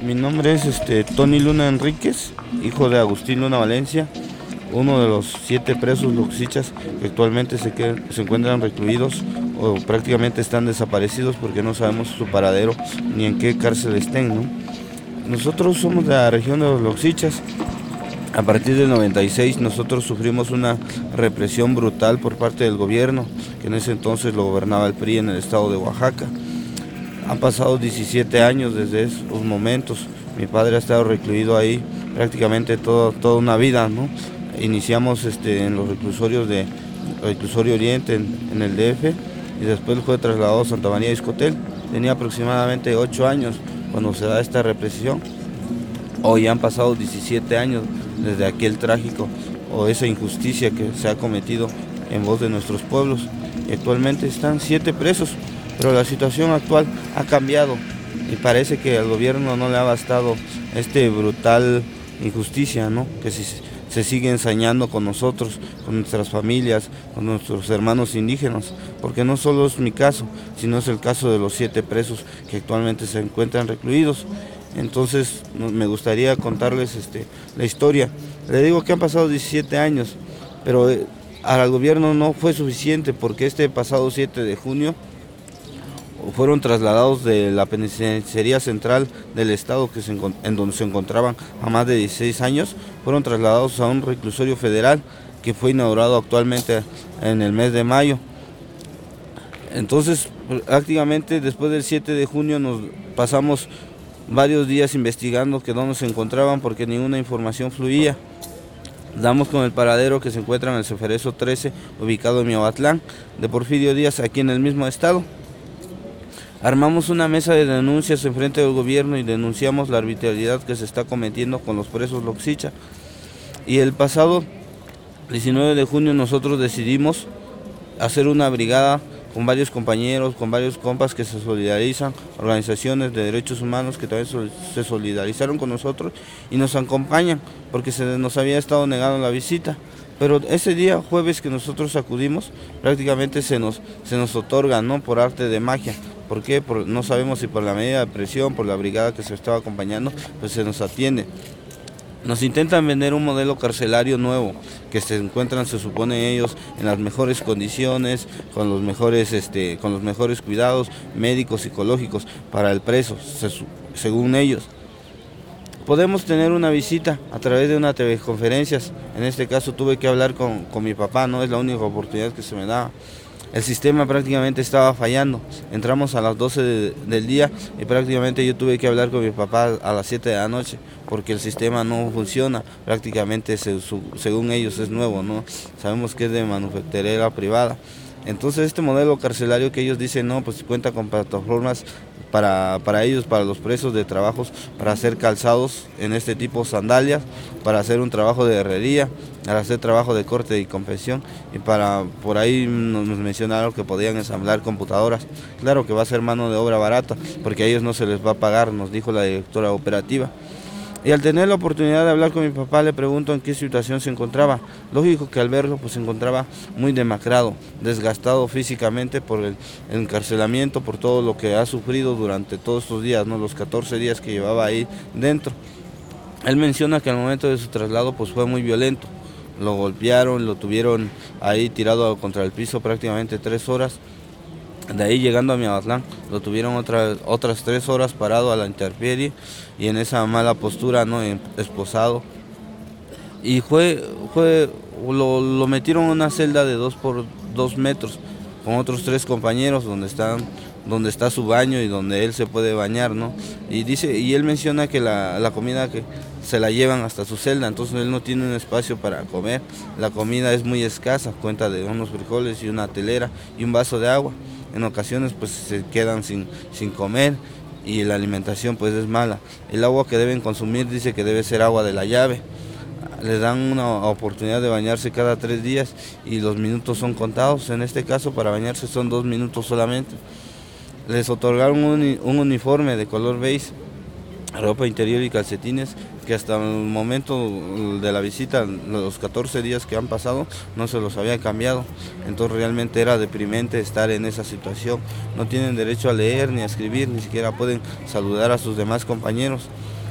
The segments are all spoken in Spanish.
Mi nombre es Tony Luna Enríquez, hijo de Agustín Luna Valencia, uno de los 7 presos loxichas que actualmente se encuentran recluidos o prácticamente están desaparecidos porque no sabemos su paradero ni en qué cárcel estén, ¿no? Nosotros somos de la región de los loxichas. A partir del 96 nosotros sufrimos una represión brutal por parte del gobierno, que en ese entonces lo gobernaba el PRI en el estado de Oaxaca. Han pasado 17 años desde esos momentos. Mi padre ha estado recluido ahí prácticamente toda una vida, ¿no? Iniciamos en los reclusorios de Reclusorio Oriente en el DF y después fue trasladado a Santa María de Iscotel. Tenía aproximadamente 8 años cuando se da esta represión. Hoy han pasado 17 años desde aquel trágico o esa injusticia que se ha cometido en voz de nuestros pueblos. Y actualmente están 7 presos. Pero la situación actual ha cambiado y parece que al gobierno no le ha bastado brutal injusticia, ¿no? Que se sigue ensañando con nosotros, con nuestras familias, con nuestros hermanos indígenas, porque no solo es mi caso, sino es el caso de los 7 presos que actualmente se encuentran recluidos. Entonces me gustaría contarles la historia. Le digo que han pasado 17 años, pero al gobierno no fue suficiente porque este pasado 7 de junio fueron trasladados de la penitenciaría central del estado en donde se encontraban a más de 16 años, fueron trasladados a un reclusorio federal que fue inaugurado actualmente en el mes de mayo. Entonces prácticamente después del 7 de junio nos pasamos varios días investigando que dónde se encontraban porque ninguna información fluía. Damos con el paradero que se encuentra en el Ceferezo 13, ubicado en Miahuatlán, de Porfirio Díaz, aquí en el mismo estado. Armamos una mesa de denuncias en frente del gobierno y denunciamos la arbitrariedad que se está cometiendo con los presos loxicha. Y el pasado 19 de junio nosotros decidimos hacer una brigada con varios compañeros, con varios compas que se solidarizan, organizaciones de derechos humanos que también se solidarizaron con nosotros y nos acompañan porque se nos había estado negando la visita. Pero ese día, jueves que nosotros acudimos, prácticamente se nos otorga, ¿no? Por arte de magia. ¿Por qué? No sabemos si por la medida de presión, por la brigada que se estaba acompañando, pues se nos atiende. Nos intentan vender un modelo carcelario nuevo, que se encuentran, se supone ellos, en las mejores condiciones, con los mejores cuidados médicos, psicológicos para el preso, según ellos. Podemos tener una visita a través de una teleconferencias. En este caso tuve que hablar con mi papá, no es la única oportunidad que se me da. El sistema prácticamente estaba fallando. Entramos a las 12 del día y prácticamente yo tuve que hablar con mi papá a las 7 de la noche porque el sistema no funciona. Prácticamente según ellos es nuevo, ¿no? Sabemos que es de manufacturera privada. Entonces este modelo carcelario que ellos dicen, no, pues cuenta con plataformas para ellos, para los presos de trabajos, para hacer calzados en este tipo sandalias, para hacer un trabajo de herrería, para hacer trabajo de corte y confección y por ahí nos mencionaron que podían ensamblar computadoras. Claro que va a ser mano de obra barata porque a ellos no se les va a pagar, nos dijo la directora operativa. Y al tener la oportunidad de hablar con mi papá le pregunto en qué situación se encontraba. Lógico que al verlo pues se encontraba muy demacrado, desgastado físicamente por el encarcelamiento, por todo lo que ha sufrido durante todos estos días, ¿no? Los 14 días que llevaba ahí dentro. Él menciona que al momento de su traslado pues fue muy violento. Lo golpearon, lo tuvieron ahí tirado contra el piso prácticamente 3 horas. De ahí llegando a Miahuatlán, lo tuvieron otras 3 horas parado a la intemperie y en esa mala postura, ¿no? Esposado. Y lo metieron en una celda de 2 por 2 metros con otros 3 compañeros donde está su baño y donde él se puede bañar, ¿no? Y él menciona que la comida que se la llevan hasta su celda, entonces él no tiene un espacio para comer. La comida es muy escasa, cuenta de unos frijoles y una telera y un vaso de agua. En ocasiones pues se quedan sin comer y la alimentación pues es mala. El agua que deben consumir dice que debe ser agua de la llave. Les dan una oportunidad de bañarse cada 3 días y los minutos son contados. En este caso para bañarse son 2 minutos solamente. Les otorgaron un uniforme de color beige, ropa interior y calcetines que hasta el momento de la visita, los 14 días que han pasado, no se los había cambiado. Entonces realmente era deprimente estar en esa situación. No tienen derecho a leer ni a escribir, ni siquiera pueden saludar a sus demás compañeros.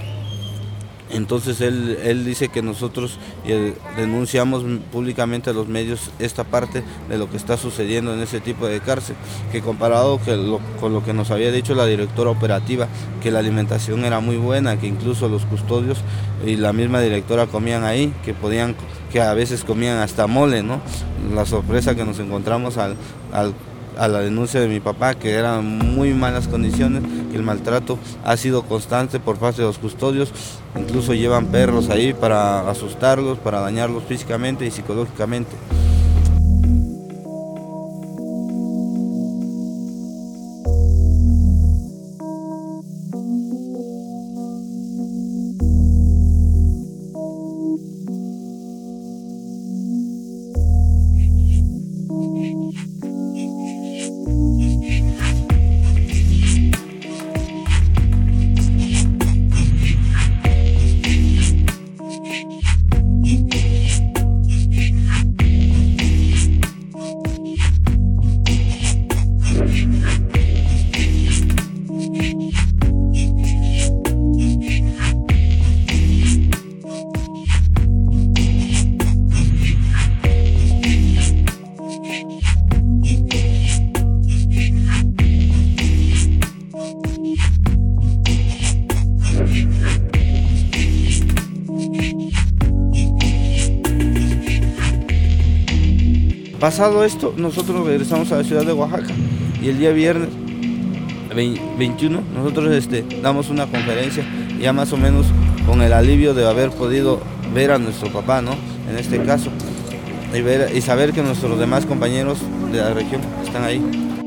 Entonces él dice que nosotros denunciamos públicamente a los medios esta parte de lo que está sucediendo en ese tipo de cárcel, que comparado con lo que nos había dicho la directora operativa, que la alimentación era muy buena, que incluso los custodios y la misma directora comían ahí, que a veces comían hasta mole, ¿no? La sorpresa que nos encontramos a la denuncia de mi papá, que eran muy malas condiciones, que el maltrato ha sido constante por parte de los custodios, incluso llevan perros ahí para asustarlos, para dañarlos físicamente y psicológicamente. Pasado esto, nosotros regresamos a la ciudad de Oaxaca y el día viernes 21 nosotros damos una conferencia ya más o menos con el alivio de haber podido ver a nuestro papá, ¿no? En este caso, y saber que nuestros demás compañeros de la región están ahí.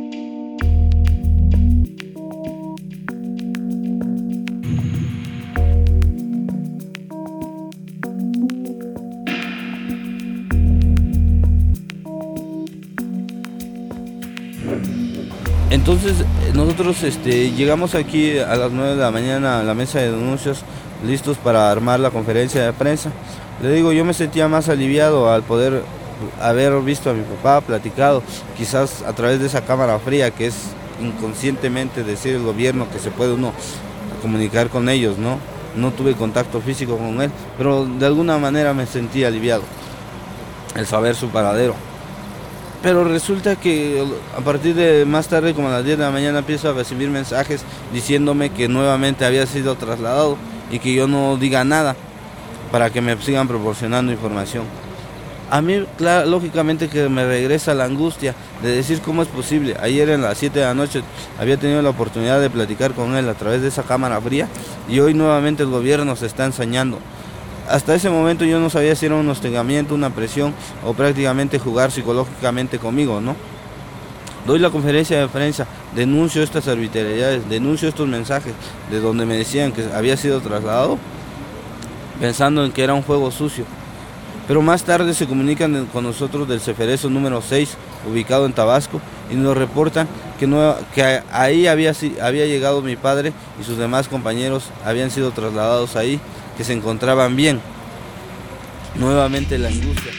Entonces nosotros llegamos aquí a las 9 de la mañana a la mesa de denuncias, listos para armar la conferencia de prensa. Le digo, yo me sentía más aliviado al poder haber visto a mi papá, platicado, quizás a través de esa cámara fría que es inconscientemente decir el gobierno que se puede uno comunicar con ellos, ¿no? No tuve contacto físico con él, pero de alguna manera me sentí aliviado el saber su paradero. Pero resulta que a partir de más tarde, como a las 10 de la mañana, empiezo a recibir mensajes diciéndome que nuevamente había sido trasladado y que yo no diga nada para que me sigan proporcionando información. A mí, claro, lógicamente que me regresa la angustia de decir cómo es posible. Ayer en las 7 de la noche había tenido la oportunidad de platicar con él a través de esa cámara fría y hoy nuevamente el gobierno se está ensañando. Hasta ese momento yo no sabía si era un hostigamiento, una presión o prácticamente jugar psicológicamente conmigo, ¿no? Doy la conferencia de prensa, denuncio estas arbitrariedades, denuncio estos mensajes de donde me decían que había sido trasladado, pensando en que era un juego sucio. Pero más tarde se comunican con nosotros del Ceferezo número 6, ubicado en Tabasco, y nos reportan que ahí había llegado mi padre y sus demás compañeros habían sido trasladados ahí, que se encontraban bien. Nuevamente la angustia.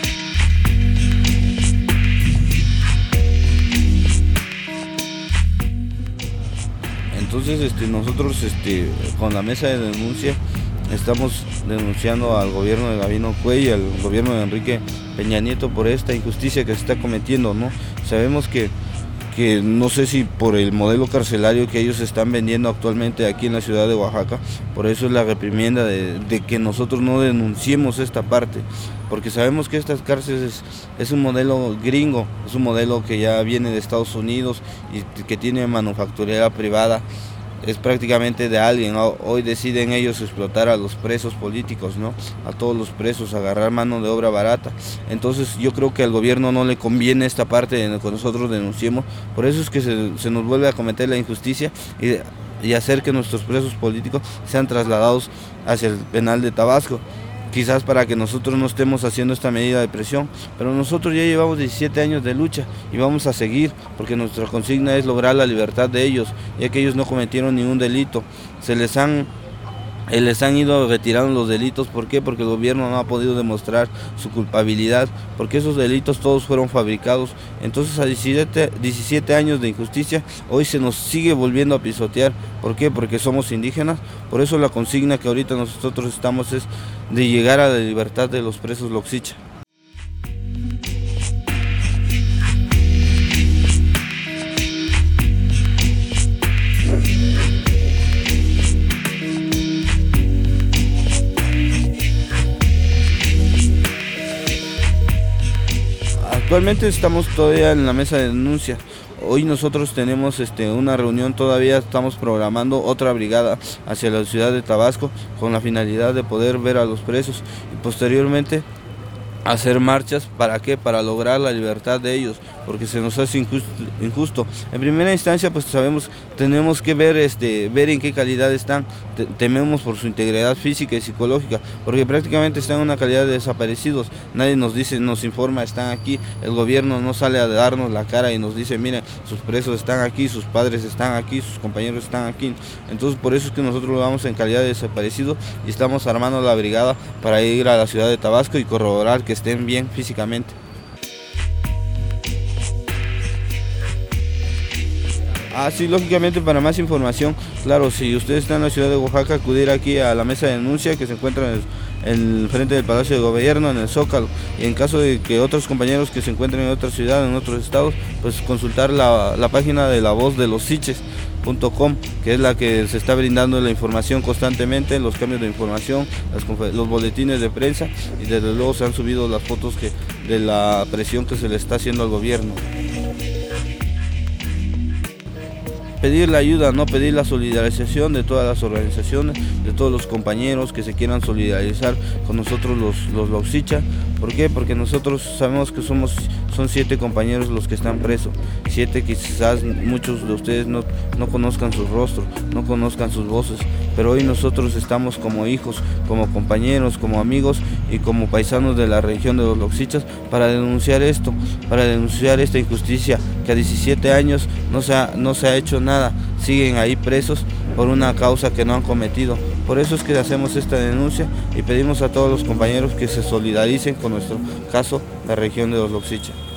Entonces nosotros con la mesa de denuncia estamos denunciando al gobierno de Gabino Cuey y al gobierno de Enrique Peña Nieto por esta injusticia que se está cometiendo, ¿no? Sabemos que no sé si por el modelo carcelario que ellos están vendiendo actualmente aquí en la ciudad de Oaxaca, por eso es la reprimienda de que nosotros no denunciemos esta parte, porque sabemos que estas cárceles es un modelo gringo, es un modelo que ya viene de Estados Unidos y que tiene manufacturera privada. Es prácticamente de alguien. Hoy deciden ellos explotar a los presos políticos, ¿no? A todos los presos, agarrar mano de obra barata. Entonces yo creo que al gobierno no le conviene esta parte en la que nosotros denunciemos. Por eso es que se nos vuelve a cometer la injusticia y hacer que nuestros presos políticos sean trasladados hacia el penal de Tabasco. Quizás para que nosotros no estemos haciendo esta medida de presión, pero nosotros ya llevamos 17 años de lucha y vamos a seguir, porque nuestra consigna es lograr la libertad de ellos, ya que ellos no cometieron ningún delito. Se les han Les han ido retirando los delitos. ¿Por qué? Porque el gobierno no ha podido demostrar su culpabilidad, porque esos delitos todos fueron fabricados. Entonces a 17 años de injusticia, hoy se nos sigue volviendo a pisotear. ¿Por qué? Porque somos indígenas. Por eso la consigna que ahorita nosotros estamos es de llegar a la libertad de los presos Loxicha. Actualmente estamos todavía en la mesa de denuncia. Hoy nosotros tenemos una reunión, todavía estamos programando otra brigada hacia la ciudad de Tabasco con la finalidad de poder ver a los presos y posteriormente hacer marchas. ¿Para qué? Para lograr la libertad de ellos, porque se nos hace injusto. En primera instancia, pues tenemos que ver en qué calidad están. Tememos por su integridad física y psicológica, porque prácticamente están en una calidad de desaparecidos. Nadie nos dice, nos informa, están aquí. El gobierno no sale a darnos la cara y nos dice, miren, sus presos están aquí, sus padres están aquí, sus compañeros están aquí. Entonces por eso es que nosotros lo vamos en calidad de desaparecidos y estamos armando la brigada para ir a la ciudad de Tabasco y corroborar que estén bien físicamente. Sí, lógicamente, para más información, claro, si usted está en la ciudad de Oaxaca, acudir aquí a la mesa de denuncia que se encuentra en el frente del Palacio de Gobierno, en el Zócalo, y en caso de que otros compañeros que se encuentren en otra ciudad, en otros estados, pues consultar la página de La Voz de los Siches.com, que es la que se está brindando la información constantemente, los cambios de información, los boletines de prensa, y desde luego se han subido las fotos de la presión que se le está haciendo al gobierno. Pedir la ayuda, no pedir la solidarización de todas las organizaciones, de todos los compañeros que se quieran solidarizar con nosotros los Loxicha. ¿Por qué? Porque nosotros sabemos que son 7 compañeros los que están presos, 7 que quizás muchos de ustedes no conozcan sus rostros, no conozcan sus voces, pero hoy nosotros estamos como hijos, como compañeros, como amigos y como paisanos de la región de los Loxichas para denunciar esto, para denunciar esta injusticia, que a 17 años no se ha hecho nada, siguen ahí presos por una causa que no han cometido. Por eso es que hacemos esta denuncia y pedimos a todos los compañeros que se solidaricen con nuestro caso, la región de los Loxicha.